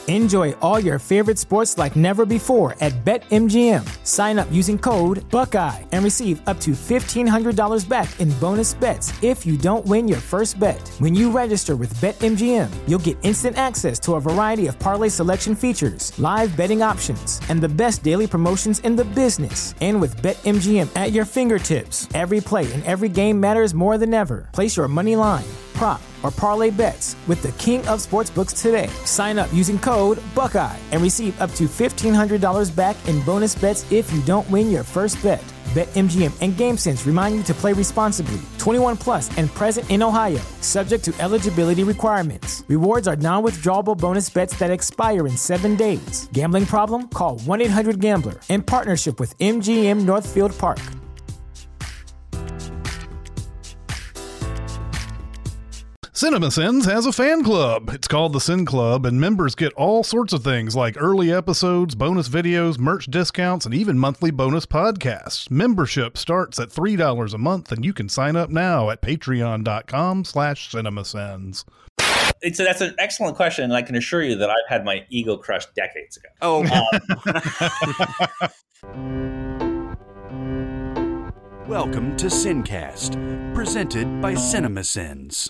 Enjoy all your favorite sports like never before at BetMGM. Sign up using code Buckeye and receive up to $1,500 back in bonus bets if you don't win your first bet. When you register with BetMGM, you'll get instant access to a variety of parlay selection features, live betting options, and the best daily promotions in the business. And with BetMGM at your fingertips, every play and every game matters more than ever. Place your money line, prop, or parlay bets with the king of sportsbooks today. Sign up using code Buckeye and receive up to $1,500 back in bonus bets if you don't win your first bet. BetMGM and GameSense remind you to play responsibly. 21 plus and present in Ohio, subject to eligibility requirements. Rewards are non-withdrawable bonus bets that expire in 7 days. Gambling problem? Call 1-800-GAMBLER. In partnership with MGM Northfield Park. CinemaSins has a fan club. It's called the Sin Club, and members get all sorts of things like early episodes, bonus videos, merch discounts, and even monthly bonus podcasts. Membership starts at $3 a month, and you can sign up now at patreon.com/CinemaSins. That's an excellent question, and I can assure you that I've had my ego crushed decades ago. Oh, Welcome to Sincast, presented by CinemaSins.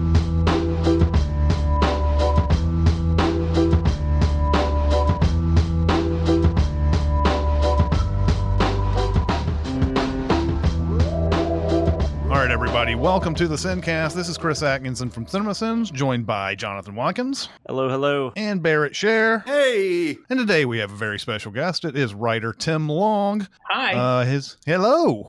All right, everybody, welcome to the Sincast. This is Chris Atkinson from CinemaSins, joined by Jonathan Watkins. hello, hello. And Barrett Scher. Hey! And today we have a very special guest. It is writer Tim Long. Hi. Hello.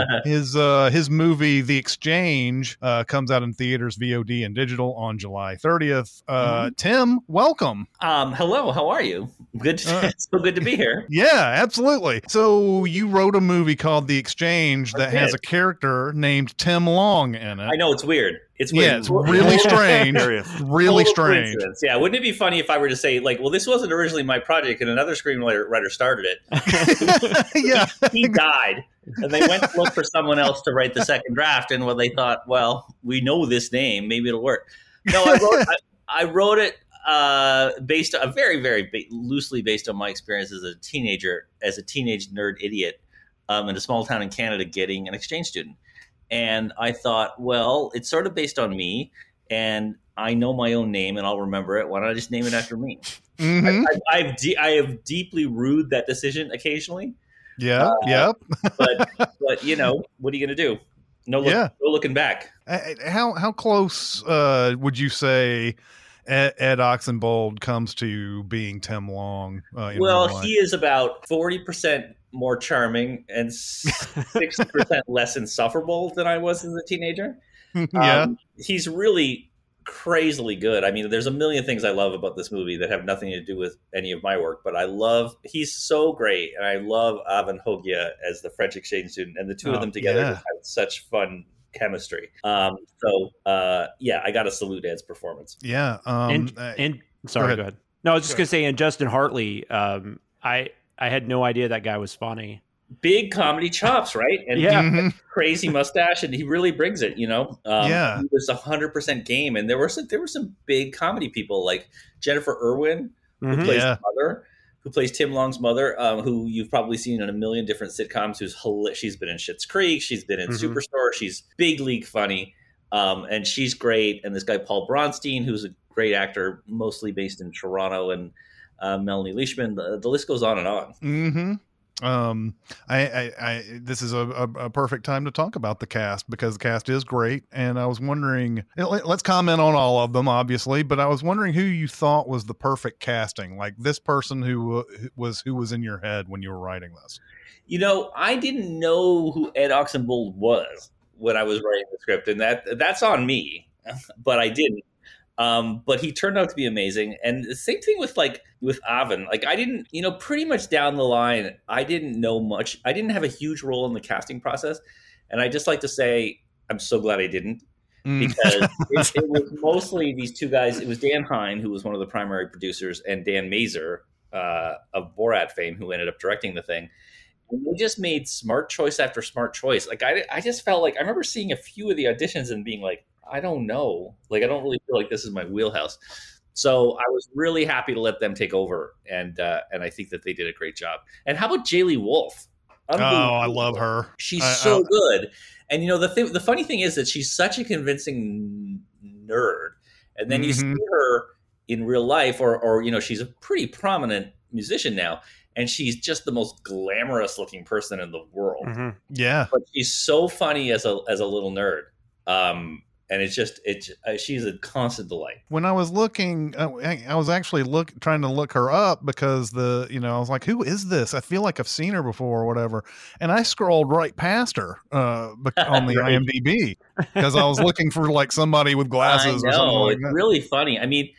His movie The Exchange comes out in theaters, VOD, and digital on July 30th. Tim, welcome. Hello. How are you? Good. It's so good to be here. Yeah, absolutely. So you wrote a movie called The Exchange that has a character named Tim Long in it. I know, it's weird. It's weird. Yeah, it's really strange. Really strange. Yeah, wouldn't it be funny if I were to say, like, well, this wasn't originally my project and another screenwriter started it. Yeah. He died. And they went to look for someone else to write the second draft. And when they thought, well, we know this name, maybe it'll work. No, I wrote it based on very, very loosely based on my experience as a teenage nerd idiot in a small town in Canada getting an exchange student. And I thought, well, it's sort of based on me, and I know my own name, and I'll remember it. Why don't I just name it after me? Mm-hmm. I have deeply rued that decision occasionally. Yeah, but you know, what are you going to do? No looking back. How close would you say Ed Oxenbould comes to being Tim Long? Well, he is about 40% more charming and 60% less insufferable than I was as a teenager. Yeah. He's really crazily good. I mean, there's a million things I love about this movie that have nothing to do with any of my work, but he's so great. And I love Avan Hogia as the French exchange student, and the two of them together have such fun chemistry. I got to salute Ed's performance. Yeah. Sorry, go ahead. No, I was just going to say, and Justin Hartley, I had no idea that guy was funny. Big comedy chops, right? And crazy mustache, and he really brings it. You know, he was 100% game, and there were some big comedy people like Jennifer Irwin, who plays the mother, who plays Tim Long's mother, who you've probably seen in a million different sitcoms. She's been in Schitt's Creek, she's been in Superstore, she's big league funny, and she's great. And this guy Paul Bronstein, who's a great actor, mostly based in Toronto, and Melanie Leishman. The list goes on and on. Mm-hmm. This is a perfect time to talk about the cast, because the cast is great. And I was wondering, let's comment on all of them, obviously, but I was wondering who you thought was the perfect casting, like this person who was in your head when you were writing this. You know, I didn't know who Ed Oxenbould was when I was writing the script, and that's on me, but I didn't. But he turned out to be amazing. And the same thing with Avan. Like, I didn't, pretty much down the line, I didn't know much. I didn't have a huge role in the casting process. And I just like to say, I'm so glad I didn't, because it was mostly these two guys. It was Dan Hine, who was one of the primary producers, and Dan Mazer of Borat fame, who ended up directing the thing. And they just made smart choice after smart choice. Like, I just felt like, I remember seeing a few of the auditions and being like, I don't know. Like, I don't really feel like this is my wheelhouse. So I was really happy to let them take over, and I think that they did a great job. And how about Jaylee Wolf? Oh, I love her. She's so good. And the funny thing is that she's such a convincing nerd, and then you see her in real life, or she's a pretty prominent musician now, and she's just the most glamorous looking person in the world. Yeah, but she's so funny as a little nerd. And she's a constant delight. When I was looking, I was actually trying to look her up because I was like, who is this? I feel like I've seen her before or whatever. And I scrolled right past her on the IMDb because I was looking for like somebody with glasses or something like that. It's really funny. I mean,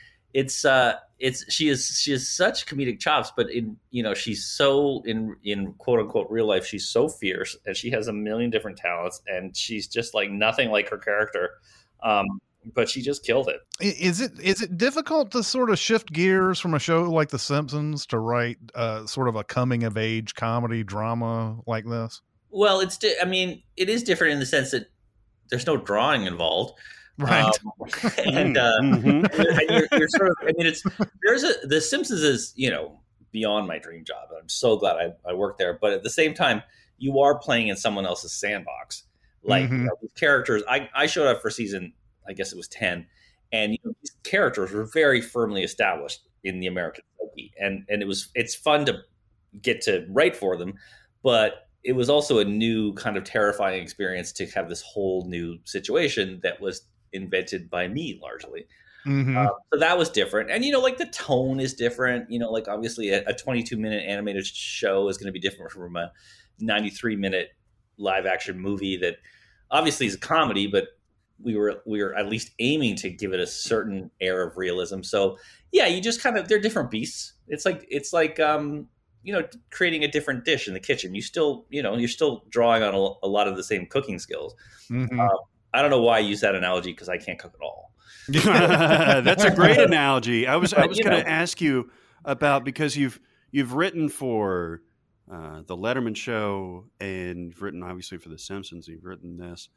she has such comedic chops, but she's so in quote unquote real life, she's so fierce, and she has a million different talents, and she's just like nothing like her character. But she just killed it. Is it difficult to sort of shift gears from a show like The Simpsons to write sort of a coming of age comedy drama like this? Well, it is different in the sense that there's no drawing involved. Right. And you're sort of, The Simpsons is, beyond my dream job. I'm so glad I worked there. But at the same time, you are playing in someone else's sandbox. Like these characters, I showed up for season, I guess it was 10. And these characters were very firmly established in the American psyche. And it's fun to get to write for them. But it was also a new kind of terrifying experience to have this whole new situation that was invented by me largely. So that was different. And, like the tone is different, like obviously a 22-minute animated show is going to be different from a 93-minute live action movie that obviously is a comedy, but we were at least aiming to give it a certain air of realism. So yeah, you just they're different beasts. It's like creating a different dish in the kitchen. You still, you're still drawing on a lot of the same cooking skills. I don't know why I use that analogy because I can't cook at all. That's a great analogy. I was going to ask you about, because you've written for the Letterman Show, and you've written obviously for The Simpsons. You've written this.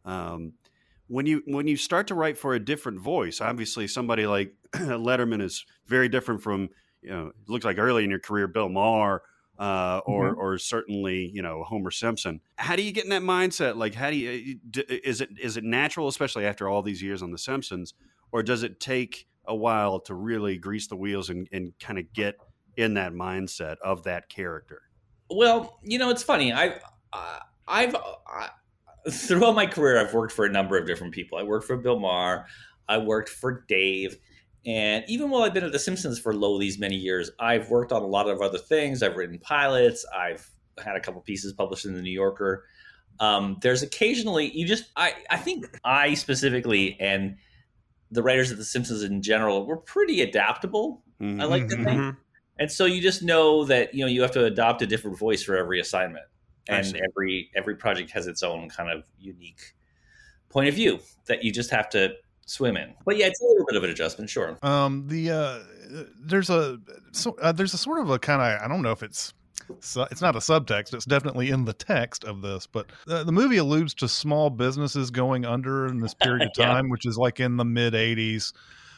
When you start to write for a different voice, obviously somebody like Letterman is very different from it looks like early in your career Bill Maher. Or certainly, Homer Simpson. How do you get in that mindset? Like, how do you, is it natural, especially after all these years on The Simpsons, or does it take a while to really grease the wheels and kind of get in that mindset of that character? Well, it's funny. I've throughout my career, I've worked for a number of different people. I worked for Bill Maher. I worked for Dave. And even while I've been at The Simpsons for these many years, I've worked on a lot of other things. I've written pilots. I've had a couple pieces published in the New Yorker. There's occasionally I think I specifically and the writers at The Simpsons in general were pretty adaptable. I like to think. And so you just know that, you have to adopt a different voice for every assignment. And every project has its own kind of unique point of view that you just have to swim in. But yeah, it's a little bit of an adjustment, sure. There's a sort of a kind of, I don't know if it's not a subtext, it's definitely in the text of this, but the movie alludes to small businesses going under in this period of time, which is like in the mid 80s.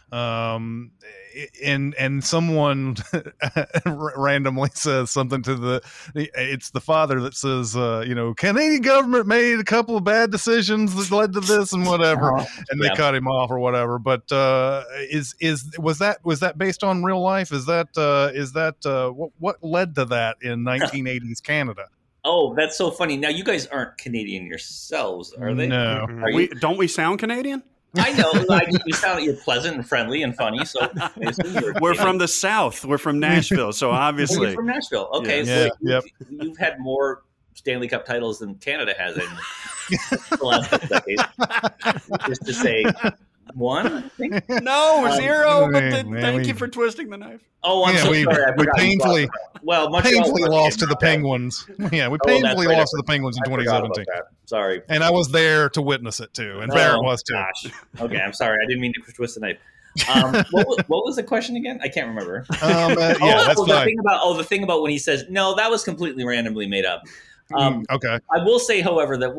And someone randomly says something to it's the father that says, Canadian government made a couple of bad decisions that led to this and whatever, and they cut him off or whatever. But was that based on real life? Is that what led to that in 1980s Canada? Oh, that's so funny. Now you guys aren't Canadian yourselves, are they? No. Don't we sound Canadian? I know, you sound like you're pleasant and friendly and funny. So we're from the South. We're from Nashville, so obviously you're from Nashville. Okay, yeah. So you've had more Stanley Cup titles than Canada has in the last couple decades. Just to say, one, I think. No, 0. But thank you for twisting the knife. Oh, I'm so sorry. We painfully lost to the Penguins. Yeah, we painfully lost to the Penguins in 2017. Sorry. And I was there to witness it too, and Barrett was too. Gosh. Okay, I'm sorry. I didn't mean to twist the knife. What was the question again? I can't remember. That's fine. The thing about when he says, no, that was completely randomly made up. Okay. I will say, however, that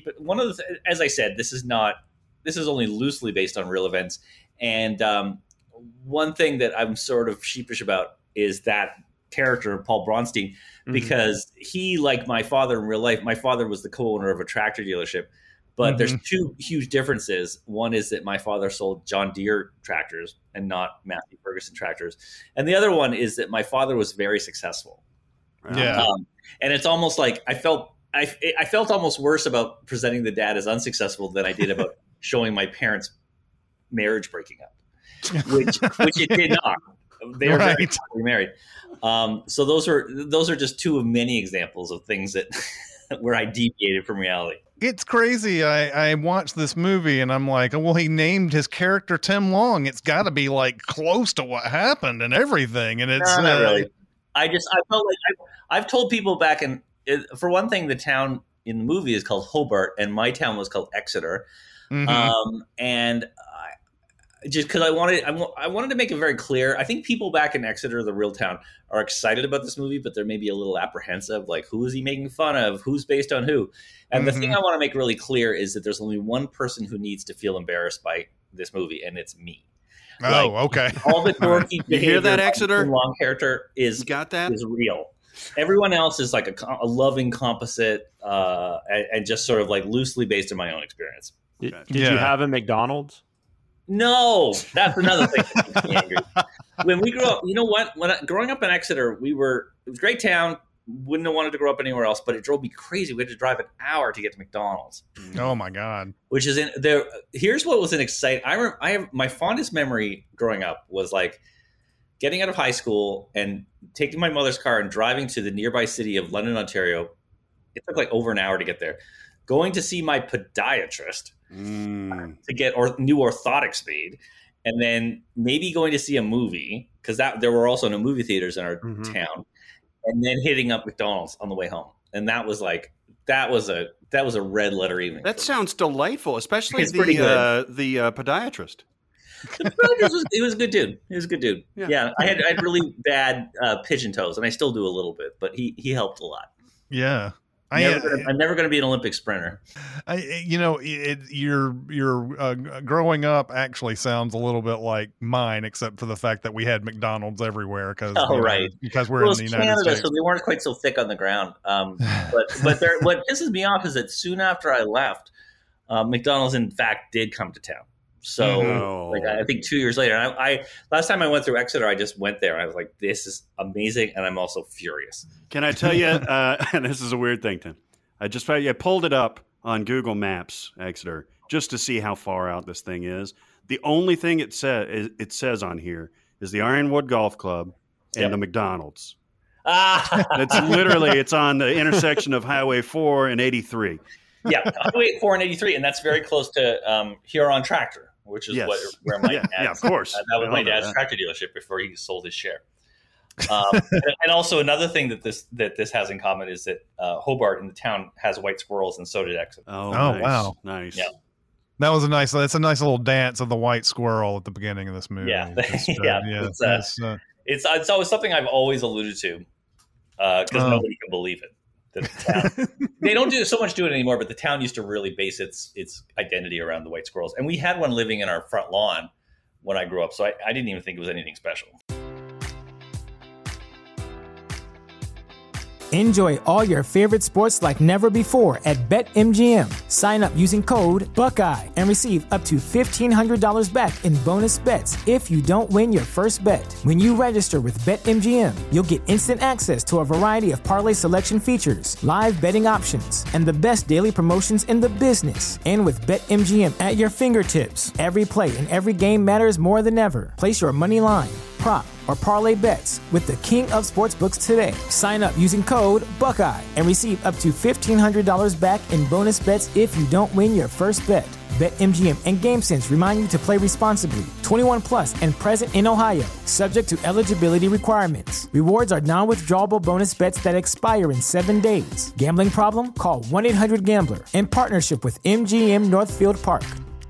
as I said, this is only loosely based on real events. And one thing that I'm sort of sheepish about is that character, Paul Bronstein, because he, like my father in real life, my father was the co-owner of a tractor dealership. But there's two huge differences. One is that my father sold John Deere tractors and not Massey Ferguson tractors. And the other one is that my father was very successful. Yeah. And it's almost like I felt almost worse about presenting the dad as unsuccessful than I did about showing my parents' marriage breaking up, which it did not. They were very happily married. So those are just two of many examples of things that where I deviated from reality. It's crazy. I watched this movie and I'm like, well, he named his character Tim Long. It's got to be like close to what happened and everything. And it's not really. I felt like I've told people back in, for one thing, the town in the movie is called Hobart and my town was called Exeter. And just because I wanted to make it very clear. I think people back in Exeter, the real town, are excited about this movie, but they're maybe a little apprehensive. Like, who is he making fun of? Who's based on who? And the thing I want to make really clear is that there's only one person who needs to feel embarrassed by this movie, and it's me. Oh, okay. All the dorky you hear that, Exeter? Long character is real. Everyone else is like a loving composite, and just sort of like loosely based on my own experience. Did you have a McDonald's? No, that's another thing that makes me angry. When we grew up, you know what? Growing up in Exeter, it was a great town. Wouldn't have wanted to grow up anywhere else, but it drove me crazy. We had to drive an hour to get to McDonald's. Oh my God! Which is in there. Here's what was an exciting. I have my fondest memory growing up was like getting out of high school and taking my mother's car and driving to the nearby city of London, Ontario. It took like over an hour to get there. Going to see my podiatrist to get new orthotics made, and then maybe going to see a movie because there were also no movie theaters in our town. And then hitting up McDonald's on the way home, and that was a red letter evening. That sounds delightful, especially the podiatrist. The podiatrist was a good dude. He was a good dude. Yeah, I had really bad pigeon toes, and I still do a little bit, but he helped a lot. Yeah. I'm never going to be an Olympic sprinter. Your growing up actually sounds a little bit like mine, except for the fact that we had McDonald's everywhere because we're in the United Canada, States. So they weren't quite so thick on the ground. But what pisses me off is that soon after I left, McDonald's in fact did come to town. So I think 2 years later, and I last time I went through Exeter, I just went there. I was like, this is amazing. And I'm also furious. Can I tell you, and this is a weird thing, Tim. I pulled it up on Google Maps, Exeter, just to see how far out this thing is. The only thing it says on here is the Ironwood Golf Club and the McDonald's. It's on the intersection of Highway 4 and 83. Yeah, Highway 4 and 83, and that's very close to Huron Tractor, which is where my dad's, of course. That was my dad's tractor dealership before he sold his share. And also another thing that this has in common is that Hobart in the town has white squirrels, and so did Exeter. Oh nice. Wow, nice. Yeah. That's a nice little dance of the white squirrel at the beginning of this movie. Yeah, it's always something I've always alluded to because nobody can believe it. The town. They don't do it anymore, but the town used to really base its identity around the white squirrels. And we had one living in our front lawn when I grew up, so I didn't even think it was anything special. Enjoy all your favorite sports like never before at BetMGM. Sign up using code Buckeye and receive up to $1,500 back in bonus bets if you don't win your first bet. When you register with BetMGM, you'll get instant access to a variety of parlay selection features, live betting options, and the best daily promotions in the business. And with BetMGM at your fingertips, every play and every game matters more than ever. Place your money line, prop, or parlay bets with the king of sportsbooks today. Sign up using code Buckeye and receive up to $1,500 back in bonus bets if you don't win your first bet. BetMGM and GameSense remind you to play responsibly. 21 plus and present in Ohio, subject to eligibility requirements. Rewards are non-withdrawable bonus bets that expire in 7 days. Gambling problem? Call 1-800-GAMBLER in partnership with MGM Northfield Park.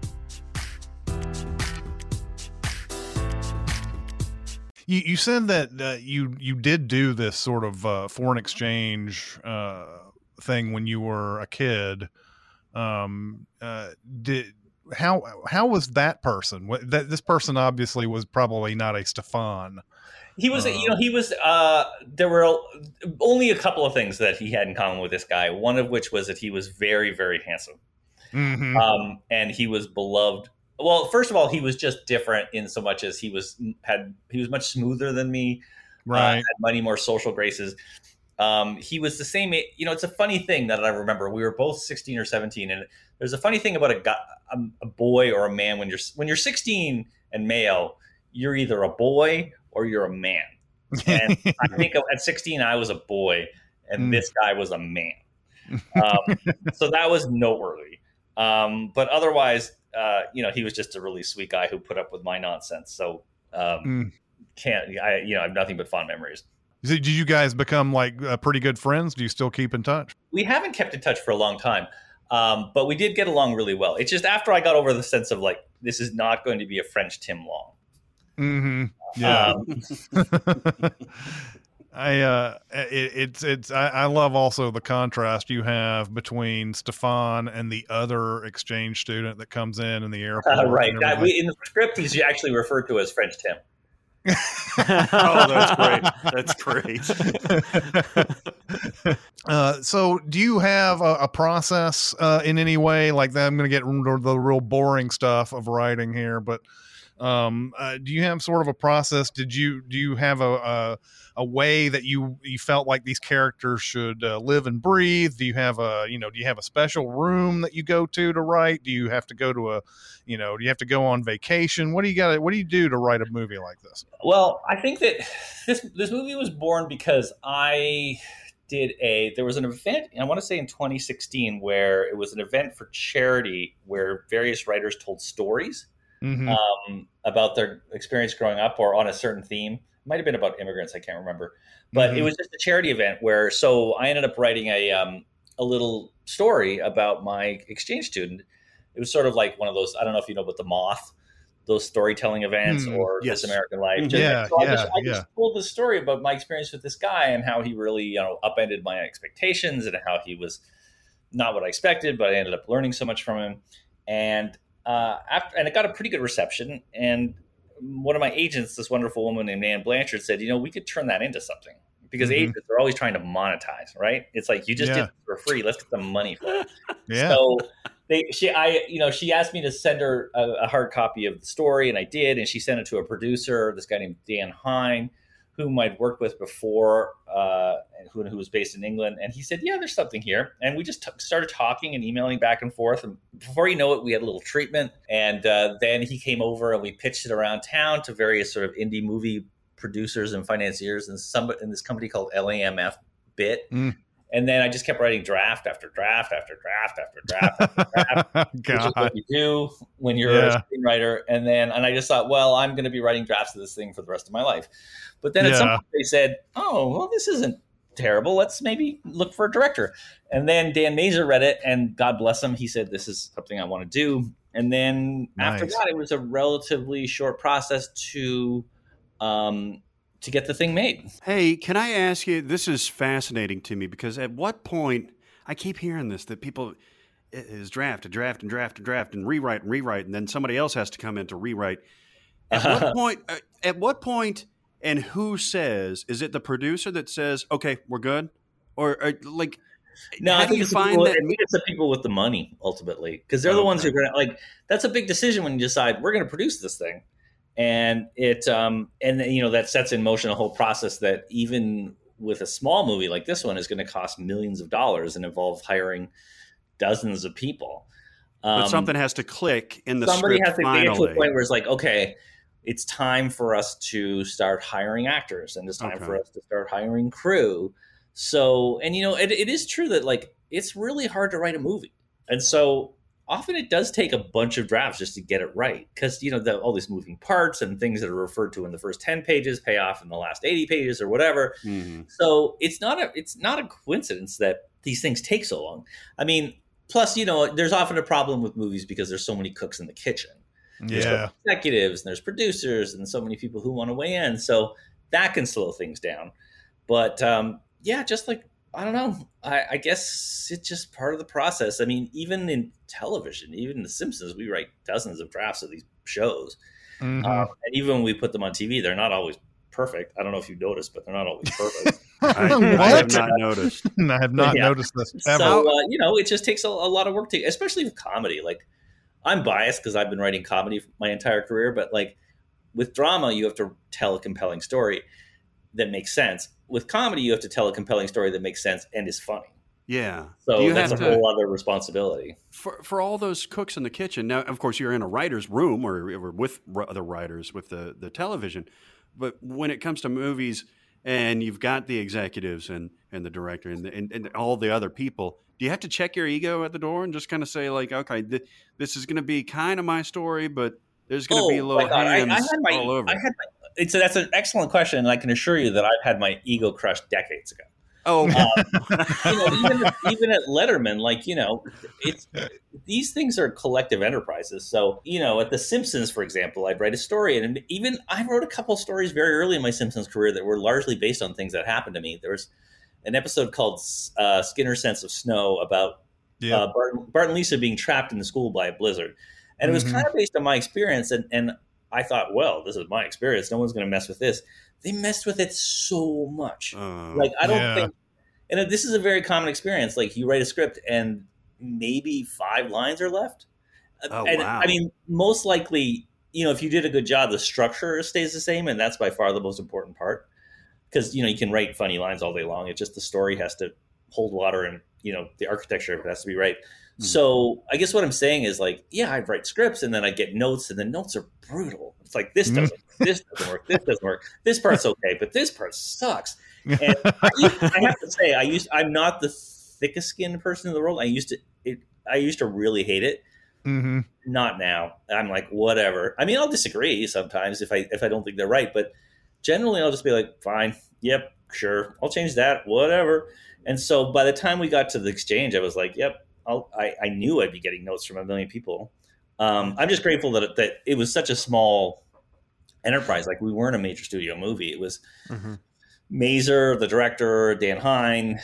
You said that you did do this sort of foreign exchange thing when you were a kid. how was that person? This person obviously was probably not a Stefan. He was, he was. There were only a couple of things that he had in common with this guy. One of which was that he was very, very handsome, and he was beloved. Well, first of all, he was just different in so much as he was much smoother than me. Right, had many more social graces. He was the same. It's a funny thing that I remember. We were both 16 or 17, and there's a funny thing about a boy or a man when you're 16 and male, you're either a boy or you're a man. And I think at 16 I was a boy, and this guy was a man. So that was noteworthy. But otherwise, he was just a really sweet guy who put up with my nonsense. So I have nothing but fond memories. Did you guys become like pretty good friends? Do you still keep in touch? We haven't kept in touch for a long time, but we did get along really well. It's just after I got over the sense of like, this is not going to be a French Tim Long. Mm-hmm. Yeah. I love also the contrast you have between Stefan and the other exchange student that comes in the airport. Right. In the script, he's actually referred to as French Tim. Oh, that's great. So do you have a process in any way like that? I'm going to get into the real boring stuff of writing here, but do you have sort of a process? Do you have a way that you felt like these characters should live and breathe? Do you have a special room that you go to write? Do you have to go to do you have to go on vacation? What do you do to write a movie like this? Well, I think that this movie was born because there was an event, I want to say in 2016, where it was an event for charity where various writers told stories about their experience growing up or on a certain theme. It might have been about immigrants. I can't remember, but it was just a charity event so I ended up writing a little story about my exchange student. It was sort of like one of those, I don't know if you know about The Moth, those storytelling events or This American Life. I just told the story about my experience with this guy and how he really, upended my expectations and how he was not what I expected, but I ended up learning so much from him. And it got a pretty good reception. And one of my agents, this wonderful woman named Ann Blanchard, said, we could turn that into something, because agents are always trying to monetize, right? It's like, you just did it for free. Let's get some money for it. Yeah. So she asked me to send her a hard copy of the story, and I did. And she sent it to a producer, this guy named Dan Hine, whom I'd worked with before, and who was based in England. And he said, yeah, there's something here. And we just started talking and emailing back and forth. And before you know it, we had a little treatment. And then he came over and we pitched it around town to various sort of indie movie producers and financiers in this company called LAMF Bit. And then I just kept writing draft after draft after draft after draft after draft, which is what you do when you're a screenwriter. And I just thought, well, I'm going to be writing drafts of this thing for the rest of my life. But then at some point they said, oh, well, this isn't terrible. Let's maybe look for a director. And then Dan Mazer read it, and God bless him, he said, this is something I want to do. And then after that, it was a relatively short process to get the thing made. Hey, can I ask you, this is fascinating to me, because at what point, I keep hearing this, that people is draft and rewrite, and then somebody else has to come in to rewrite. At what point and who says, is it the producer that says, okay, we're good? Or like, no, I think it's the people with the money ultimately, because they're the ones who are going to, that's a big decision when you decide we're going to produce this thing. And that sets in motion a whole process that even with a small movie like this one is going to cost millions of dollars and involve hiring dozens of people. But something has to click in the somebody script. Somebody has to get to a point where it's like, okay, it's time for us to start hiring actors, and it's time for us to start hiring crew. So, and it is true that it's really hard to write a movie, and so often it does take a bunch of drafts just to get it right, because all these moving parts and things that are referred to in the first 10 pages pay off in the last 80 pages or whatever. So it's not a coincidence that these things take so long. I mean, plus there's often a problem with movies because there's so many cooks in the kitchen. There's executives and there's producers and so many people who want to weigh in, so that can slow things down. But just like I don't know. I guess it's just part of the process. I mean, even in television, even The Simpsons, we write dozens of drafts of these shows. Mm-hmm. And even when we put them on TV, they're not always perfect. I don't know if you've noticed, but they're not always perfect. I have not noticed. I have not noticed this ever. So, it just takes a lot of work especially with comedy. Like, I'm biased because I've been writing comedy my entire career, but like with drama, you have to tell a compelling story that makes sense. With comedy, you have to tell a compelling story that makes sense and is funny. Yeah. So that's a whole other responsibility. For all those cooks in the kitchen. Now, of course, you're in a writer's room or with other writers with the television. But when it comes to movies and you've got the executives and the director and all the other people, do you have to check your ego at the door and just kind of say, like, okay, this is going to be kind of my story, but there's going to be a little hands all over. That's an excellent question, and I can assure you that I've had my ego crushed decades ago. Oh, even at Letterman, these things are collective enterprises. So, at The Simpsons, for example, I'd write a story, and even I wrote a couple stories very early in my Simpsons career that were largely based on things that happened to me. There was an episode called Skinner's Sense of Snow about Bart and Lisa being trapped in the school by a blizzard, and it was kind of based on my experience. And I thought, well, this is my experience. No one's going to mess with this. They messed with it so much. I don't think, and this is a very common experience. Like, you write a script and maybe 5 lines are left. Wow. I mean, most likely, if you did a good job, the structure stays the same. And that's by far the most important part. Because, you can write funny lines all day long. It's just the story has to hold water and, the architecture has to be right. So I guess what I'm saying is, like, I write scripts and then I get notes, and the notes are brutal. It's like, this doesn't work. This doesn't work. This part's okay, but this part sucks. And I have to say, I'm not the thickest skinned person in the world. I used to really hate it. Mm-hmm. Not now. I'm like, whatever. I mean, I'll disagree sometimes if I don't think they're right, but generally I'll just be like, fine. Yep, sure. I'll change that. Whatever. And so by the time we got to the exchange, I was like, yep. I knew I'd be getting notes from a million people. I'm just grateful that it was such a small enterprise. Like, we weren't a major studio movie. It was Mazer, the director, Dan Hine,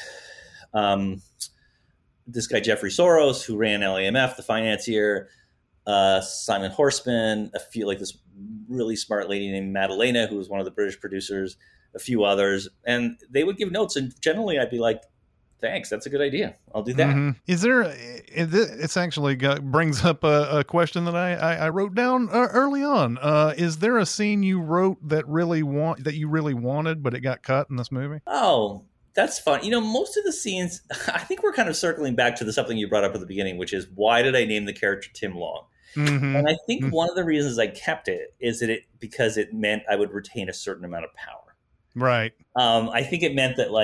this guy Jeffrey Soros, who ran LAMF, the financier, Simon Horseman, this really smart lady named Madalena, who was one of the British producers, a few others, and they would give notes. And generally, I'd be like, thanks, that's a good idea. I'll do that. Mm-hmm. It's actually brings up a question that I wrote down early on. Is there a scene you wrote that you really wanted, but it got cut in this movie? Oh, that's fun. Most of the scenes, I think we're kind of circling back to something you brought up at the beginning, which is, why did I name the character Tim Long? Mm-hmm. And I think one of the reasons I kept it is because it meant I would retain a certain amount of power. Right. I think it meant that,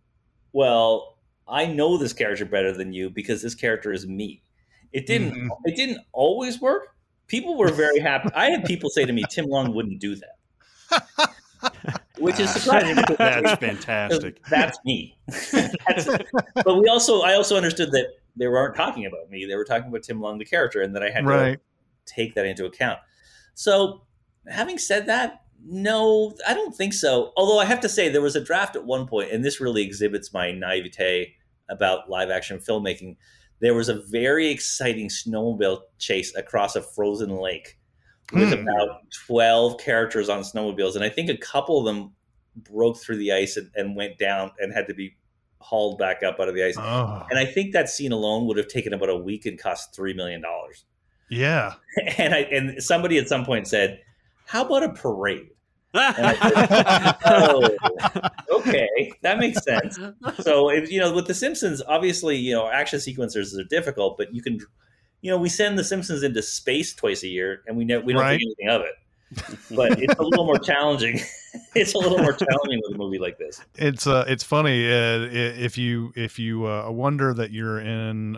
I know this character better than you because this character is me. It didn't always work. People were very happy. I had people say to me, Tim Long wouldn't do that. Which is surprising. That's fantastic. That's me. But I also understood that they weren't talking about me. They were talking about Tim Long, the character, and that I had to take that into account. So, having said that, no, I don't think so. Although I have to say, there was a draft at one point, and this really exhibits my naivete about live action filmmaking. There was a very exciting snowmobile chase across a frozen lake with about 12 characters on snowmobiles. And I think a couple of them broke through the ice and went down and had to be hauled back up out of the ice. Oh. And I think that scene alone would have taken about a week and cost $3 million. Yeah. And somebody at some point said, how about a parade? And I said, oh, okay, that makes sense. So, with The Simpsons, obviously, action sequencers are difficult, but you can, we send The Simpsons into space twice a year, and we don't think anything of it. But it's a little more challenging. It's a little more challenging with a movie like this. It's funny if you wonder that you're in,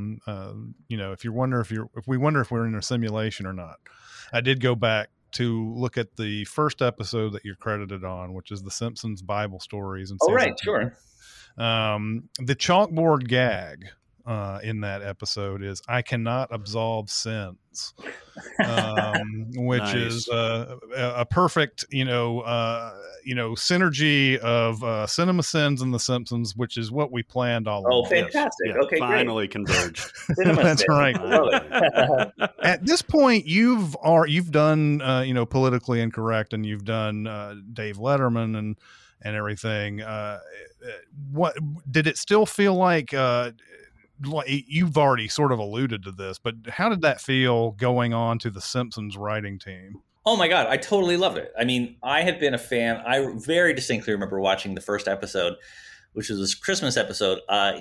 if we wonder if we're in a simulation or not. I did go back to look at the first episode that you're credited on, which is The Simpsons Bible Stories. And oh, right, sure. The chalkboard gag in that episode is "I cannot absolve sins," which Nice. is a perfect, synergy of Cinema Sins and The Simpsons, which is what we planned all along. Fantastic! Yeah, Okay, finally converged. That's right. Love it. At this point, you've done Politically Incorrect, and you've done Dave Letterman and everything. What did it still feel like? You've already sort of alluded to this, but how did that feel going on to the Simpsons writing team? Oh my God, I totally loved it. I mean, I had been a fan. I very distinctly remember watching the first episode, which was this Christmas episode,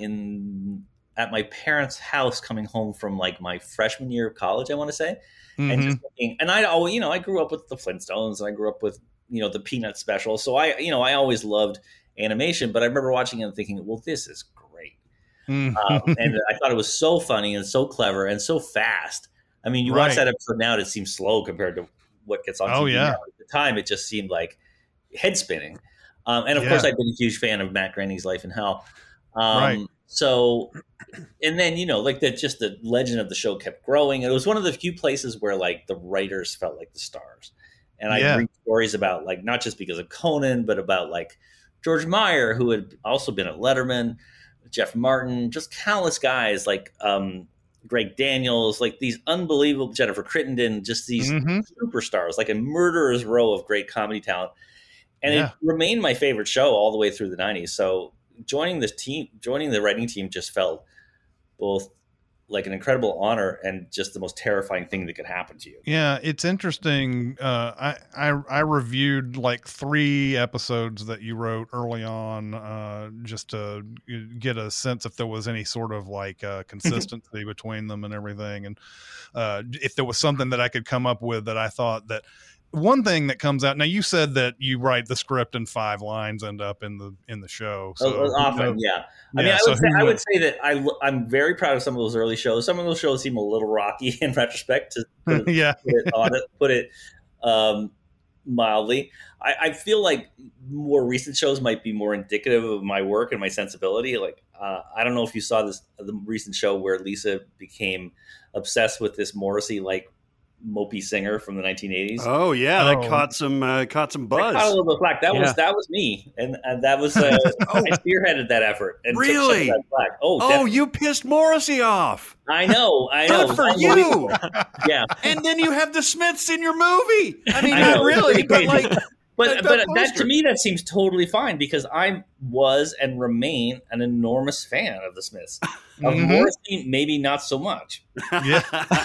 at my parents' house, coming home from like my freshman year of college, I want to say. Mm-hmm. And just thinking, and I grew up with the Flintstones, and I grew up with the Peanut special, so I always loved animation. But I remember watching it and thinking, well, this is great. And I thought it was so funny and so clever and so fast. I mean, you watch that episode now, and it seems slow compared to what gets on TV now. At the time, it just seemed like head spinning. And of course, I've been a huge fan of Matt Groening's Life in Hell. So, and then, just the legend of the show kept growing. It was one of the few places where like the writers felt like the stars. And I read stories about like, not just because of Conan, but about like George Meyer, who had also been at Letterman, Jeff Martin, just countless guys like Greg Daniels, like these unbelievable, Jennifer Crittenden, just these superstars, like a murderer's row of great comedy talent. And it remained my favorite show all the way through the 90s. So joining the writing team just felt both like an incredible honor and just the most terrifying thing that could happen to you. Yeah, it's interesting. I reviewed like 3 episodes that you wrote early on, just to get a sense if there was any sort of like consistency between them and everything, and if there was something that I could come up with that I thought that. One thing that comes out now, you said that you write the script and 5 lines end up in the show. So often, yeah. I mean, I would say that I'm very proud of some of those early shows. Some of those shows seem a little rocky in retrospect, to put it mildly. I feel like more recent shows might be more indicative of my work and my sensibility. Like I don't know if you saw the recent show where Lisa became obsessed with this Morrissey like mopey singer from the 1980s. Oh yeah, that caught some buzz. I caught a little bit of flack. That was me, and that was I spearheaded that effort. And really? Took some of that flack. Oh, you pissed Morrissey off. I know. Good for you. Yeah. And then you have the Smiths in your movie. I mean, not really, but like. But that to me, that seems totally fine, because I was and remain an enormous fan of the Smiths. Of Morrissey, maybe not so much. Yeah.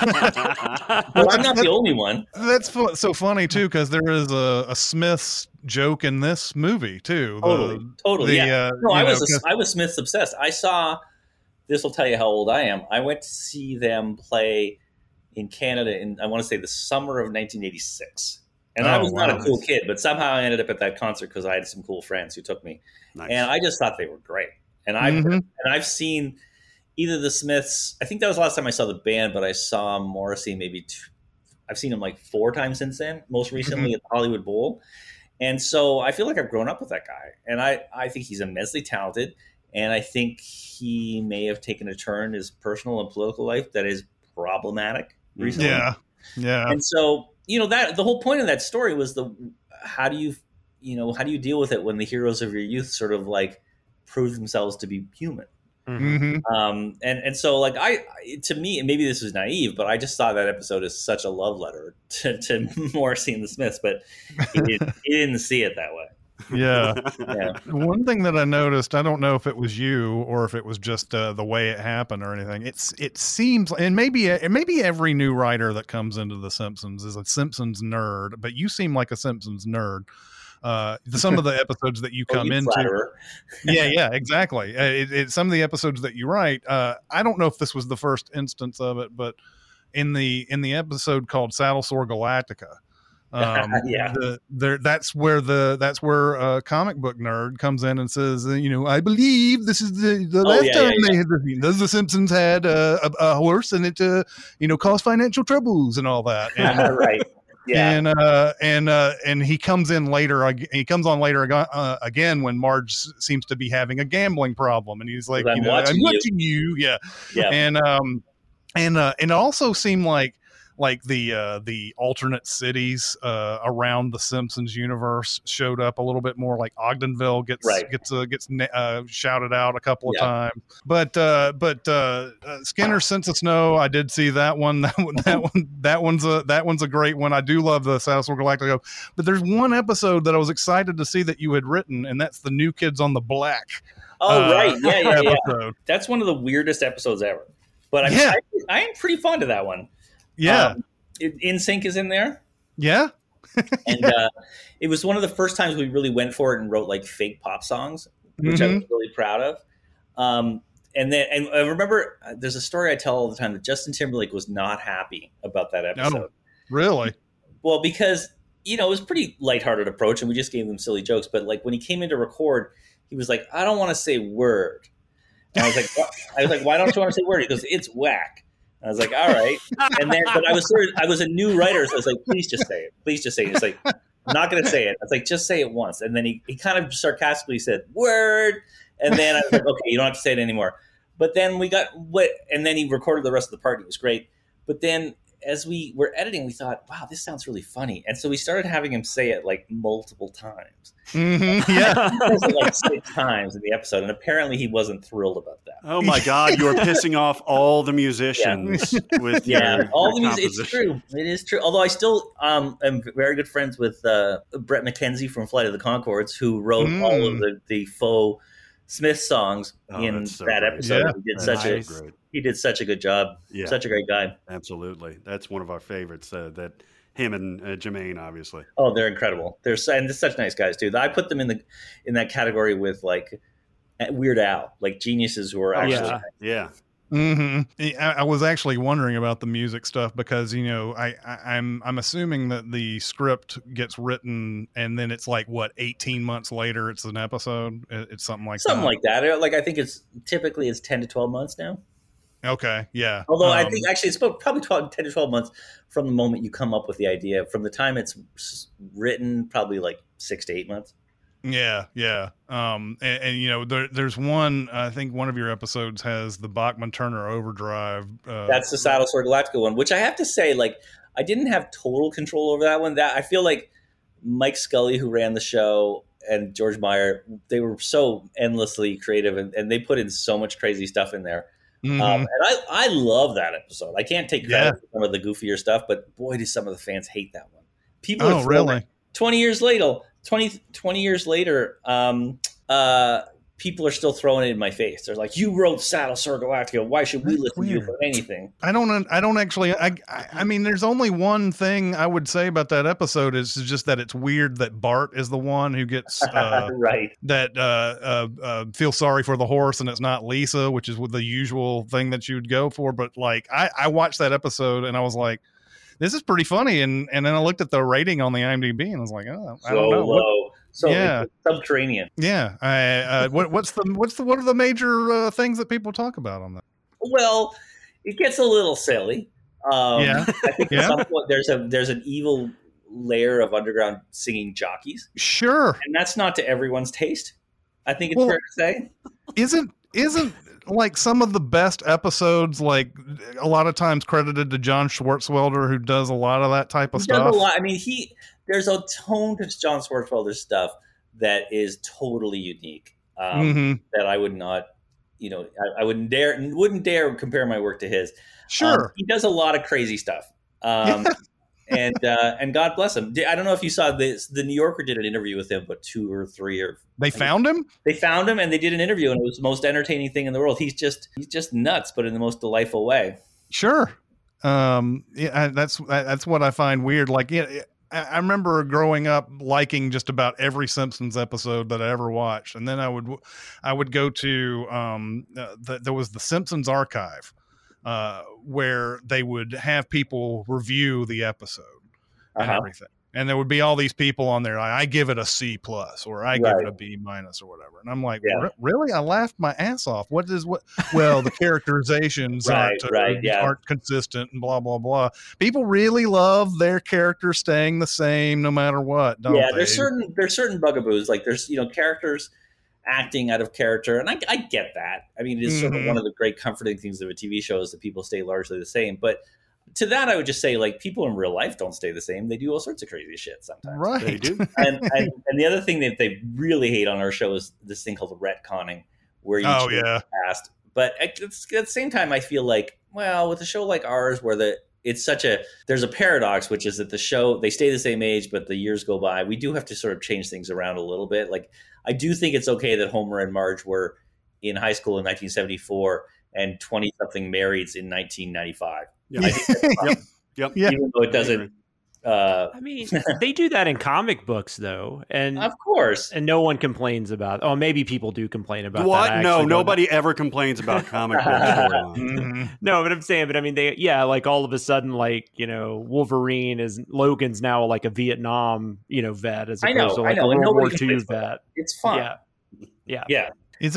But I'm not the only one. That's so funny too, because there is a Smiths joke in this movie too. Totally. Yeah. No, I was Smiths obsessed. I saw. This will tell you how old I am. I went to see them play in Canada in, I want to say, the summer of 1986. And I was not a cool kid, but somehow I ended up at that concert because I had some cool friends who took me. Nice. And I just thought they were great. And I've seen either the Smiths. I think that was the last time I saw the band, but I saw Morrissey maybe I've seen him like 4 times since then, most recently at the Hollywood Bowl. And so I feel like I've grown up with that guy. And I think he's immensely talented. And I think he may have taken a turn in his personal and political life that is problematic recently. Yeah. And so, that the whole point of that story was how do you deal with it when the heroes of your youth sort of like prove themselves to be human? And so like to me, and maybe this was naive, but I just saw that episode as such a love letter to Morrissey and the Smiths, but he didn't see it that way. Yeah. One thing that I noticed, I don't know if it was you or if it was just the way it happened or anything. It seems, and maybe every new writer that comes into The Simpsons is a Simpsons nerd, but you seem like a Simpsons nerd. Some of the episodes that you come into, yeah, exactly. Some of the episodes that you write, I don't know if this was the first instance of it, but in the episode called Saddle Sore Galactica. That's where comic book nerd comes in and says, I believe this is the last time they had the Simpsons had a horse and it caused financial troubles and all that. And, right. and he comes in later. He comes on later again when Marge seems to be having a gambling problem, and he's like, I'm watching you. Yeah. And it also seemed like the alternate cities around the Simpsons universe showed up a little bit more. Like Ogdenville gets shouted out a couple of times, but Skinner's Sense of Snow, I did see that one. That one's a great one. I do love the Southwest Galactica, but there's one episode that I was excited to see that you had written, and that's the New Kids on the Block. Oh, right. Yeah. That's one of the weirdest episodes ever, but I am pretty fond of that one. Yeah. NSYNC is in there. Yeah. And it was one of the first times we really went for it and wrote like fake pop songs, which I was really proud of. And I remember there's a story I tell all the time that Justin Timberlake was not happy about that episode. Oh, really? Well, because, it was a pretty lighthearted approach and we just gave them silly jokes. But like when he came in to record, he was like, I don't want to say word. And I was like, why don't you want to say word? He goes, it's whack. I was like, all right. And then, but I was a new writer. So I was like, please just say it. Please just say it. He's like, I'm not going to say it. I was like, just say it once. And then he kind of sarcastically said, word. And then I was like, okay, you don't have to say it anymore. But then and then he recorded the rest of the part. It was great. But then as we were editing, we thought, wow, this sounds really funny. And so we started having him say it like multiple times. Yeah. Like 6 times in the episode. And apparently he wasn't thrilled about that. Oh my God. You are pissing off all the musicians with all the music. It's true. It is true. Although I still am very good friends with Brett McKenzie from Flight of the Conchords, who wrote all of the faux Smith songs in that episode. Yeah. He did such a good job. Yeah. Such a great guy. Absolutely. That's one of our favorites, that him and Jermaine, obviously. Oh, they're incredible. They're such nice guys too. I put them in that category with like Weird Al, like geniuses who are actually I was actually wondering about the music stuff because I'm assuming that the script gets written and then it's like 18 months later it's an episode. It's something like that. Like I think it's typically 10 to 12 months now. Okay, yeah. Although I think actually it's probably 10 to 12 months from the moment you come up with the idea. From the time it's written, probably like 6 to 8 months. Yeah. There's one. I think one of your episodes has the Bachman Turner Overdrive. That's the Battlestar Galactica one, which I have to say, like, I didn't have total control over that one. That I feel like Mike Scully, who ran the show, and George Meyer, they were so endlessly creative, and they put in so much crazy stuff in there. And I love that episode. I can't take credit for some of the goofier stuff, but boy, do some of the fans hate that one. People are really 20 years later, people are still throwing it in my face. They're like, "You wrote Battlestar Galactica. Why should we listen to you for anything?" I don't actually. I mean, there's only one thing I would say about that episode is just that it's weird that Bart is the one who gets right. That feels sorry for the horse, and it's not Lisa, which is the usual thing that you would go for. But like, I watched that episode and I was like, this is pretty funny. And then I looked at the rating on the IMDb and I was like, oh, I don't know. Low. So subterranean. Yeah. What are the major things that people talk about on that? Well, it gets a little silly. I think at some point there's an evil layer of underground singing jockeys. Sure. And that's not to everyone's taste. I think it's fair to say. Isn't like some of the best episodes, like a lot of times credited to John Swartzwelder, who does a lot of that type of stuff. Does a lot. I mean, there's a tone to John Swartzwelder's stuff that is totally unique. That I would not, I wouldn't dare compare my work to his. Sure, he does a lot of crazy stuff. And God bless him. I don't know if you saw this. The New Yorker did an interview with him, but 2 or 3 or they found him. They found him, and they did an interview, and it was the most entertaining thing in the world. He's just nuts, but in the most delightful way. Sure, that's what I find weird. Like, I remember growing up liking just about every Simpsons episode that I ever watched, and then I would go to there was the Simpsons Archive. Where they would have people review the episode and everything. And there would be all these people on there. I give it a C plus, or I give it a B minus, or whatever. And I'm like, really? I laughed my ass off. Well, the characterizations aren't consistent and blah, blah, blah. People really love their characters staying the same no matter what, don't they? There's certain bugaboos. Like there's, characters acting out of character. And I get that. I mean, it is sort of one of the great comforting things of a TV show is that people stay largely the same. But to that, I would just say, like, people in real life don't stay the same. They do all sorts of crazy shit sometimes. Right. They do. and the other thing that they really hate on our show is this thing called retconning, where you change the past. But at the same time, I feel like, well, with a show like ours, where there's a paradox, which is that the show, they stay the same age, but the years go by. We do have to sort of change things around a little bit. Like, I do think it's okay that Homer and Marge were in high school in 1974 and 20-something marrieds in 1995. Yep. I think that's Yep. even though it doesn't. I mean, they do that in comic books, though, and of course, and no one complains about. Oh, maybe people do complain about what? That. No, nobody ever complains about comic book storylines. No, but I'm saying, I mean, like all of a sudden, like Logan's now like a Vietnam, vet as opposed to like a World War II vet. It's fun. Yeah. Is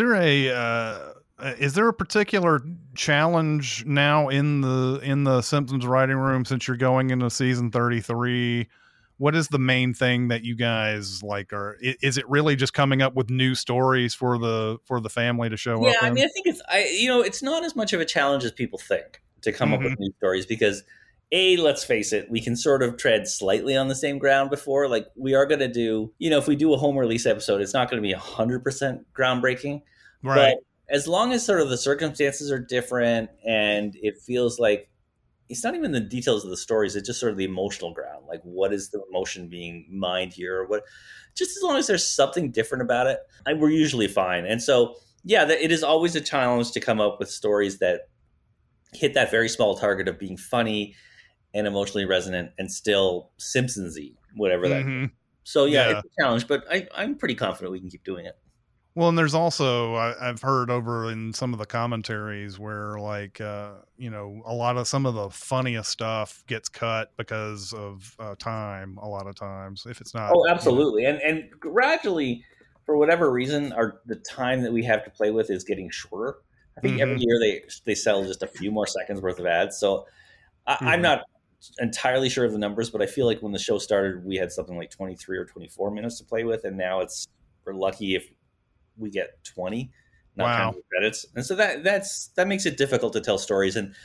there a particular challenge now in the Simpsons writing room since you're going into season 33? What is the main thing that you guys like? Or is it really just coming up with new stories for the family to show up? Yeah, I mean, I think it's not as much of a challenge as people think to come up with new stories because let's face it, we can sort of tread slightly on the same ground before. Like we are going to do, if we do a home release episode, it's not going to be 100% groundbreaking, right? But as long as sort of the circumstances are different and it feels like it's not even the details of the stories, it's just sort of the emotional ground. Like what is the emotion being mined here or what, just as long as there's something different about it, we're usually fine. And so, it is always a challenge to come up with stories that hit that very small target of being funny and emotionally resonant and still Simpsons-y, whatever that is. So it's a challenge, but I'm pretty confident we can keep doing it. Well, and there's also, I've heard over in some of the commentaries where like, a lot of some of the funniest stuff gets cut because of time a lot of times, if it's not. Oh, absolutely. And gradually, for whatever reason, the time that we have to play with is getting shorter. I think every year they sell just a few more seconds worth of ads. So I'm not entirely sure of the numbers, but I feel like when the show started, we had something like 23 or 24 minutes to play with. And now we're lucky if we get 20, not counting the credits. And so that makes it difficult to tell stories. And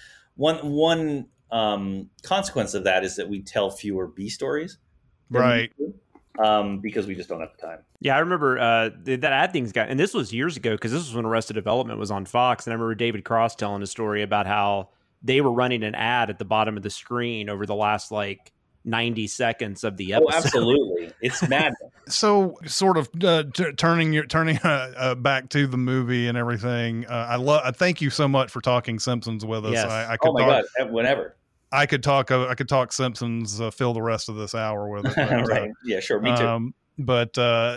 one consequence of that is that we tell fewer B stories. Right. Because we just don't have the time. Yeah, I remember that ad things got, and this was years ago because this was when Arrested Development was on Fox. And I remember David Cross telling a story about how they were running an ad at the bottom of the screen over the last 90 seconds of the episode. Oh, absolutely. It's madness. So sort of turning back to the movie and everything. I thank you so much for talking Simpsons with us. Yes. God, whenever. I could talk Simpsons, fill the rest of this hour with it. Right. Yeah, sure. Me too. But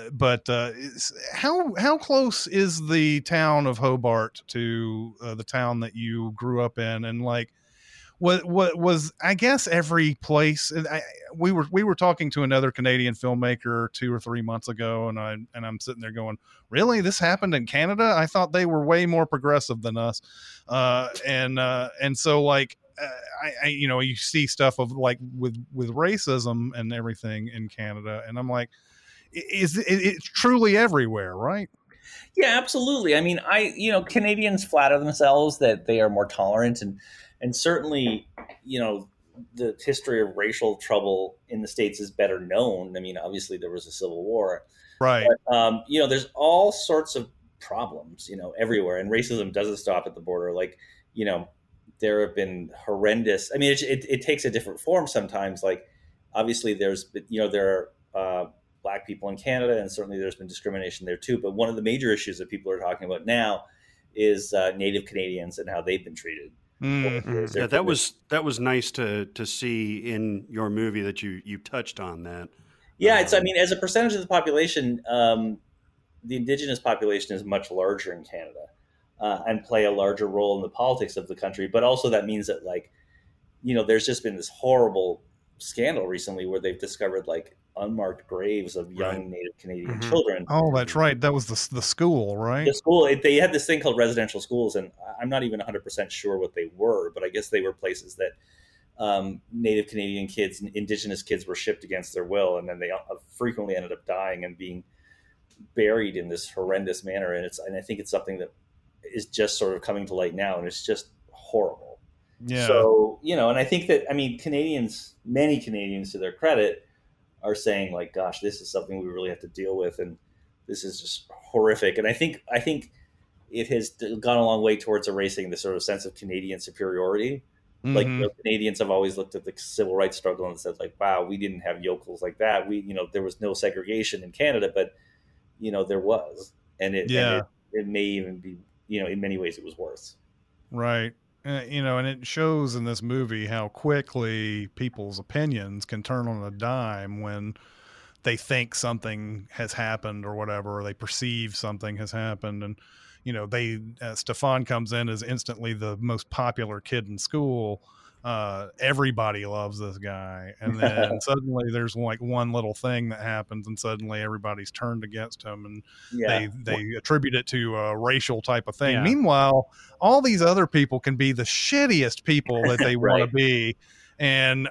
how close is the town of Hobart to the town that you grew up in? And what was, I guess, every place. We were talking to another Canadian filmmaker 2 or 3 months ago, and I'm sitting there going, really, this happened in Canada? I thought they were way more progressive than us. And so you see stuff of with racism and everything in Canada, and I'm like, it's truly everywhere, right? Yeah, absolutely. I mean, Canadians flatter themselves that they are more tolerant and certainly, the history of racial trouble in the States is better known. I mean, obviously there was a Civil War, right? But, there's all sorts of problems, everywhere, and racism doesn't stop at the border. There have been horrendous. I mean, it takes a different form sometimes. Obviously, there are Black people in Canada, and certainly there's been discrimination there too. But one of the major issues that people are talking about now is Native Canadians and how they've been treated. Mm-hmm. Yeah, that was nice to see in your movie that you touched on that. Yeah, as a percentage of the population, the Indigenous population is much larger in Canada and play a larger role in the politics of the country. But also that means that there's just been this horrible scandal recently where they've discovered like unmarked graves of young Right. Native Canadian Mhm. children. Oh, that's right. That was the school, right? The school, they had this thing called residential schools, and I'm not even 100% sure what they were, but I guess they were places that Native Canadian kids, Indigenous kids, were shipped against their will, and then they frequently ended up dying and being buried in this horrendous manner. And I think it's something that is just sort of coming to light now, and it's just horrible. Yeah. So, you know, and I think that, I mean, many Canadians, to their credit, are saying like, gosh, this is something we really have to deal with, and this is just horrific. And I think it has gone a long way towards erasing the sort of sense of Canadian superiority. Mhm. Like, you know, Canadians have always looked at the civil rights struggle and said like, wow, we didn't have yokels like that. There was no segregation in Canada, but there was, and it may even be, in many ways it was worse. Right. And it shows in this movie how quickly people's opinions can turn on a dime when they think something has happened or whatever, or they perceive something has happened. And, Stefan comes in as instantly the most popular kid in school. Everybody loves this guy. And then suddenly there's like one little thing that happens and suddenly everybody's turned against him, and they attribute it to a racial type of thing. Yeah. Meanwhile, all these other people can be the shittiest people that they want to be. And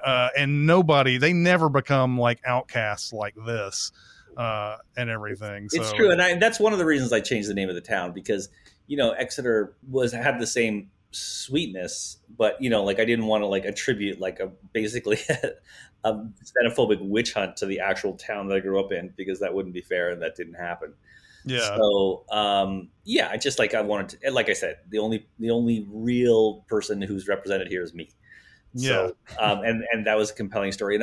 they never become like outcasts like this, and everything. It's true. And that's one of the reasons I changed the name of the town, because, Exeter had the same sweetness, but I didn't want to like attribute like basically a xenophobic witch hunt to the actual town that I grew up in, because that wouldn't be fair, and that didn't happen. Yeah. So I just I wanted to, like I said, the only real person who's represented here is me. Yeah. So and that was a compelling story,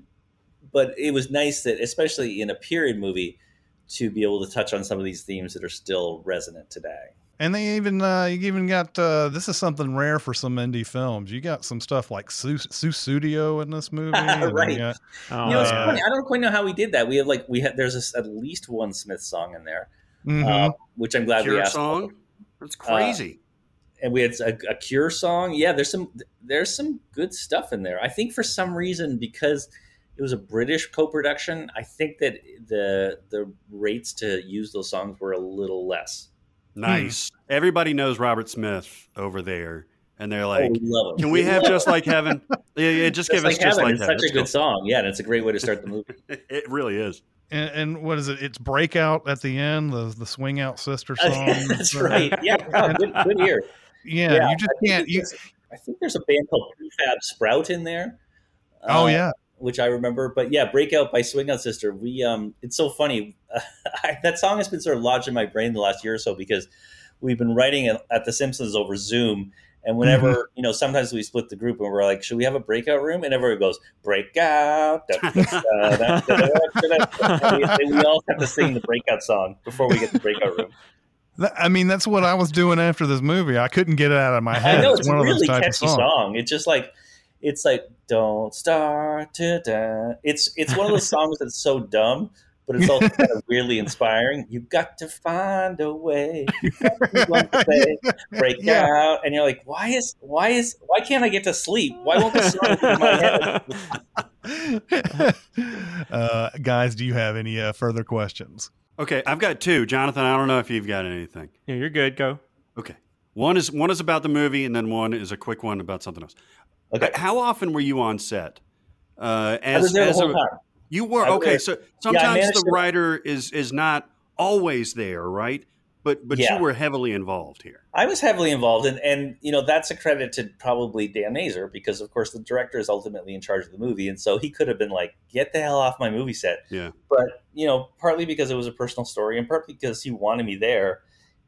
but it was nice that, especially in a period movie, to be able to touch on some of these themes that are still resonant today. And they even you even got this is something rare for some indie films. You got some stuff like Sussudio in this movie, right? Got, it's funny. I don't quite know how we did that. There's at least one Smith song in there, which I'm glad Cure we asked. Song. That's crazy. And we had a Cure song. Yeah, there's some good stuff in there. I think for some reason, because it was a British co-production, I think that the rates to use those songs were a little less. Nice. Everybody knows Robert Smith over there, and they're like, we love him. "Can we have Just Like Heaven?" Yeah, just give us Just Like Heaven. It's such a good song. Yeah, and it's a great way to start the movie. It really is. And what is it? It's Breakout at the end, the Swing Out Sister song. That's right. Yeah, good ear. Yeah, you just can't. I think there's a band called Prefab Sprout in there. Yeah. Which I remember, but yeah, Breakout by Swing Out Sister. It's so funny. That song has been sort of lodged in my brain the last year or so, because we've been writing at The Simpsons over Zoom. And whenever, sometimes we split the group and we're like, should we have a breakout room? And everyone goes, breakout. And we all have to sing the breakout song before we get the breakout room. I mean, that's what I was doing after this movie. I couldn't get it out of my head. I know, it's one a of those really type catchy of song. It's like, don't start to die. It's one of those songs that's so dumb, but it's also kind of weirdly inspiring. You got to find a way. Break out, and you're like, why can't I get to sleep? Why won't this song in my head? Guys, do you have any further questions? Okay, I've got two. Jonathan, I don't know if you've got anything. Yeah, you're good. Go. Okay. One is about the movie, and then one is a quick one about something else. Okay. How often were you on set? I was there the whole time. You were? Okay, so sometimes the writer is not always there, right? But you were heavily involved here. I was heavily involved, and that's a credit to probably Dan Mazer, because of course the director is ultimately in charge of the movie, and so he could have been like, "Get the hell off my movie set." Yeah. But partly because it was a personal story, and partly because he wanted me there,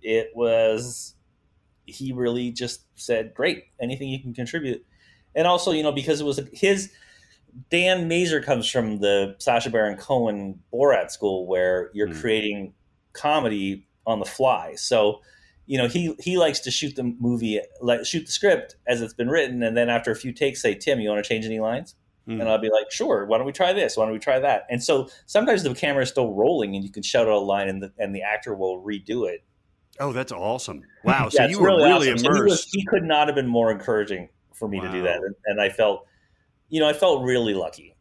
he really just said, "Great, anything you can contribute," and also because it was Dan Mazer comes from the Sacha Baron Cohen Borat school, where you're creating comedy on the fly. So, he likes to shoot the script as it's been written, and then after a few takes say, "Tim, you want to change any lines?" And I'll be like, "Sure. Why don't we try this? Why don't we try that?" And so sometimes the camera is still rolling, and you can shout out a line, and the actor will redo it. Oh, that's awesome! Wow. So Yeah, you were really awesome. immersed. So he could not have been more encouraging for me to do that, and I felt really lucky.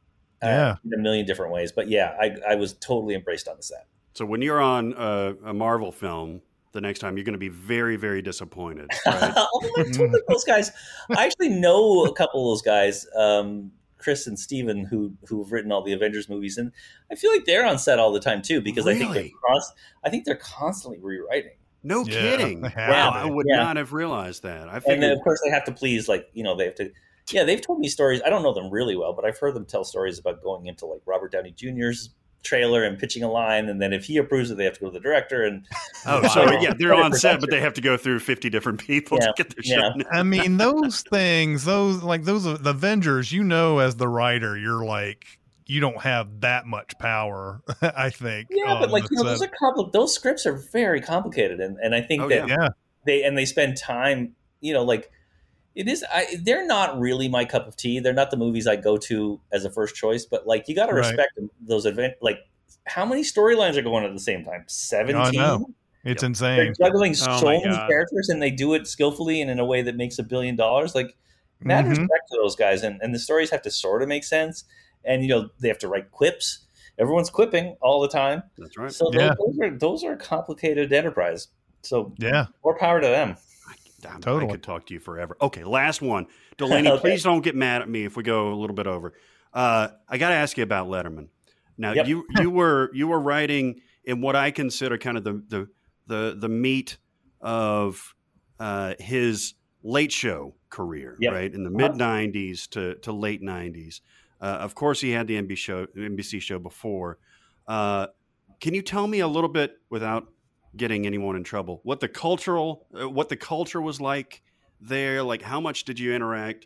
Yeah. in a million different ways. But yeah, I was totally embraced on the set. So when you're on a Marvel film, the next time you're going to be very, very disappointed. Right? I totally those guys. I actually know a couple of those guys, Chris and Steven, who've written all the Avengers movies, and I feel like they're on set all the time too, because Really? I think they're constantly rewriting. No Yeah, kidding. they have Wow, to. I would not have realized that. I And figured, then of course they have to please, like, they have to. Yeah, they've told me stories. I don't know them really well, but I've heard them tell stories about going into like Robert Downey Jr.'s trailer and pitching a line, and then if he approves it, they have to go to the director. And they're on set, but they have to go through 50 different people to get their shot. I mean, those things, those the Avengers, as the writer, you're like, you don't have that much power, I think. Yeah, but like, those scripts are very complicated, and I think they spend time, like, it is. They're not really my cup of tea. They're not the movies I go to as a first choice. But like, you got to respect those events. Like, how many storylines are going at the same time? 17. I know. It's insane. They're juggling so many characters, and they do it skillfully and in a way that makes $1 billion. Like, mad respect to those guys, and the stories have to sort of make sense. And they have to write quips. Everyone's quipping all the time. That's right. So those are a complicated enterprise. So more power to them. Totally. I could talk to you forever. Okay, last one. Delaney, please don't get mad at me if we go a little bit over. I got to ask you about Letterman. Now, you were writing in what I consider kind of the meat of his late show career, right? In the mid 90s to late 90s. Of course, he had the NBC show before. Can you tell me a little bit, without getting anyone in trouble, what the culture was like there? Like, how much did you interact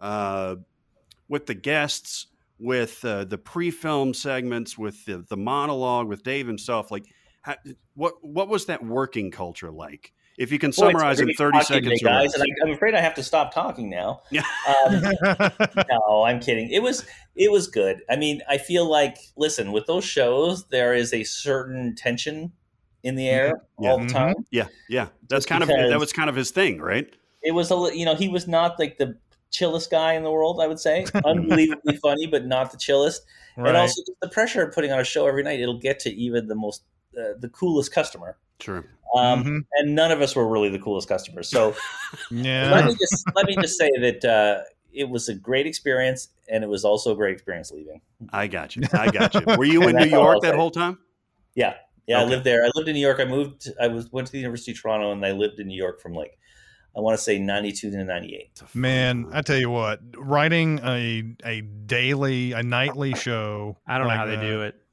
with the guests, with the pre-film segments, with the monologue, with Dave himself? Like, what was that working culture like? If you can summarize in 30 seconds, guys. And I'm afraid I have to stop talking now. Yeah. No, I'm kidding. It was good. I mean, I feel like, listen, with those shows, there is a certain tension in the air all the time. Yeah. That was kind of his thing, right? It was he was not like the chillest guy in the world, I would say. Unbelievably funny, but not the chillest. Right. And also just the pressure of putting on a show every night, it'll get to even the most the coolest customer. Sure. And none of us were really the coolest customers. So let me just say that it was a great experience, and it was also a great experience leaving. I got you. Were you in New York that whole time? Yeah. Yeah, okay. I lived there. I lived in New York. Went to the University of Toronto, and I lived in New York from I want to say 92 to 98. Man, I tell you what, writing a nightly show. I don't know how they do it.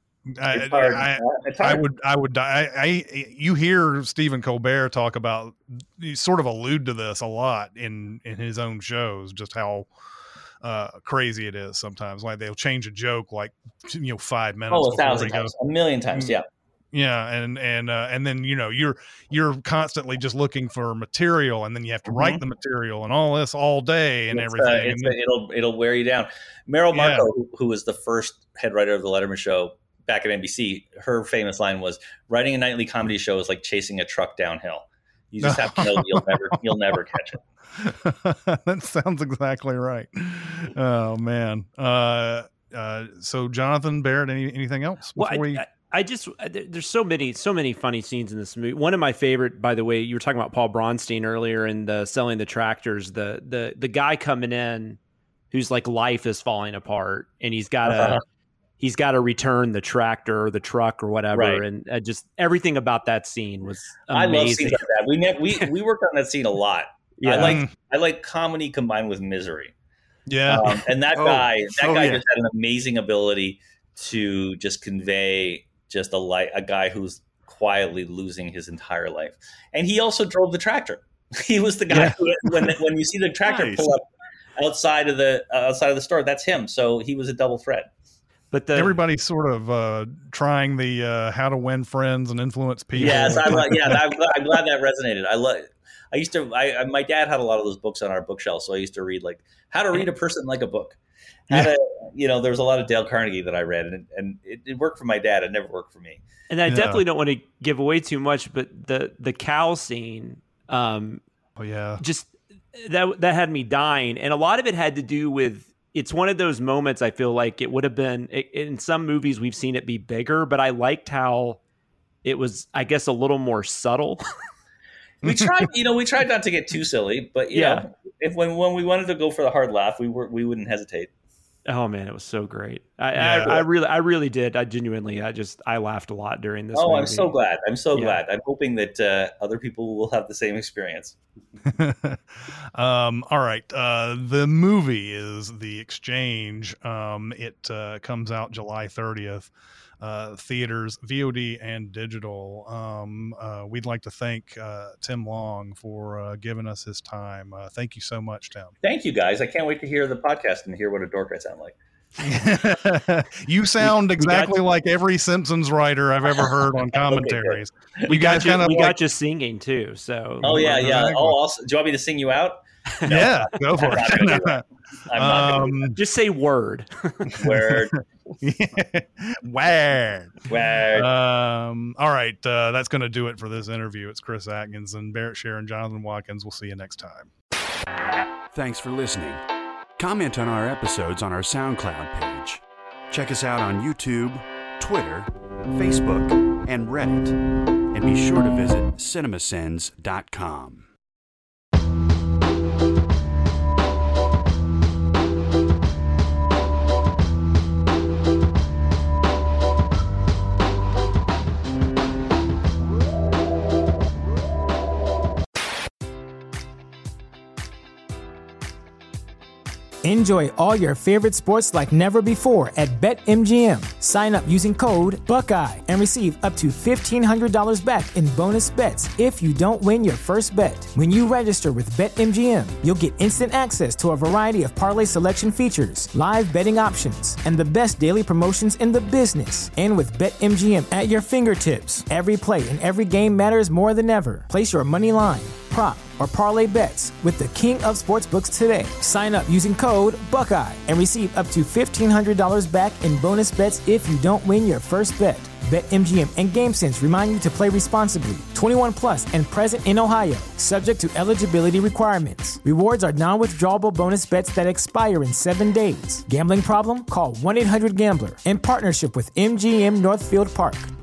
I would die. You hear Stephen Colbert talk about, you sort of allude to this a lot in his own shows, just how crazy it is sometimes. Like, they'll change a joke 5 minutes. Oh, 1,000 times, a million times. Yeah. Yeah, and then you're constantly just looking for material, and then you have to write the material and all this all day and everything. It'll wear you down. Meryl Marco, who was the first head writer of the Letterman show back at NBC, her famous line was, "Writing a nightly comedy show is like chasing a truck downhill. You just have to know you'll never catch it." That sounds exactly right. Oh man. So Jonathan, Barrett, anything else before there's so many funny scenes in this movie. One of my favorite, by the way, you were talking about Paul Bronstein earlier and selling the tractors. The guy coming in whose life is falling apart, and he's got to return the tractor or the truck or whatever, right. And just everything about that scene was amazing. I love scenes like that. We worked on that scene a lot. Yeah. I like comedy combined with misery. Yeah, and that guy just had an amazing ability to just convey just a guy who's quietly losing his entire life. And he also drove the tractor. He was the guy who, when you see the tractor pull up outside of the store, that's him. So he was a double threat. But everybody's sort of trying the how to win friends and influence people. Yes, I'm glad that resonated. My dad had a lot of those books on our bookshelf, so I used to read How to Read a Person Like a Book. There was a lot of Dale Carnegie that I read, and it worked for my dad. It never worked for me. And I definitely don't want to give away too much, but the cow scene, just that had me dying. And a lot of it had to do with it's one of those moments I feel like it would have been in some movies we've seen it be bigger, but I liked how it was, I guess, a little more subtle. We tried not to get too silly, but you know, if when we wanted to go for the hard laugh, we wouldn't hesitate. Oh man, it was so great. I really did. I laughed a lot during this. Oh, movie. I'm so glad. Glad. I'm hoping that other people will have the same experience. All right. The movie is The Exchange. It comes out July 30th. Theaters, VOD, and digital. We'd like to thank Tim Long for giving us his time. Thank you so much, Tim. Thank you, guys. I can't wait to hear the podcast and hear what a dork I sound like. You sound exactly like every Simpsons writer I've ever heard on commentaries. We got you singing too. So. Oh yeah. Oh, also, do you want me to sing you out? No, yeah, go for it. I'm not gonna do that. Just say word. Word. Word. Word. All right. That's going to do it for this interview. It's Chris Atkins and Barrett Sher and Jonathan Watkins. We'll see you next time. Thanks for listening. Comment on our episodes on our SoundCloud page. Check us out on YouTube, Twitter, Facebook, and Reddit. And be sure to visit cinemasins.com. Enjoy all your favorite sports like never before at BetMGM. Sign up using code Buckeye and receive up to $1,500 back in bonus bets if you don't win your first bet. When you register with BetMGM, you'll get instant access to a variety of parlay selection features, live betting options, and the best daily promotions in the business. And with BetMGM at your fingertips, every play and every game matters more than ever. Place your money line, prop, or parlay bets with the king of sportsbooks today. Sign up using code Buckeye and receive up to $1,500 back in bonus bets if you don't win your first bet. BetMGM and GameSense remind you to play responsibly. 21 plus and present in Ohio, subject to eligibility requirements. Rewards are non-withdrawable bonus bets that expire in 7 days. Gambling problem? Call 1-800-GAMBLER in partnership with MGM Northfield Park.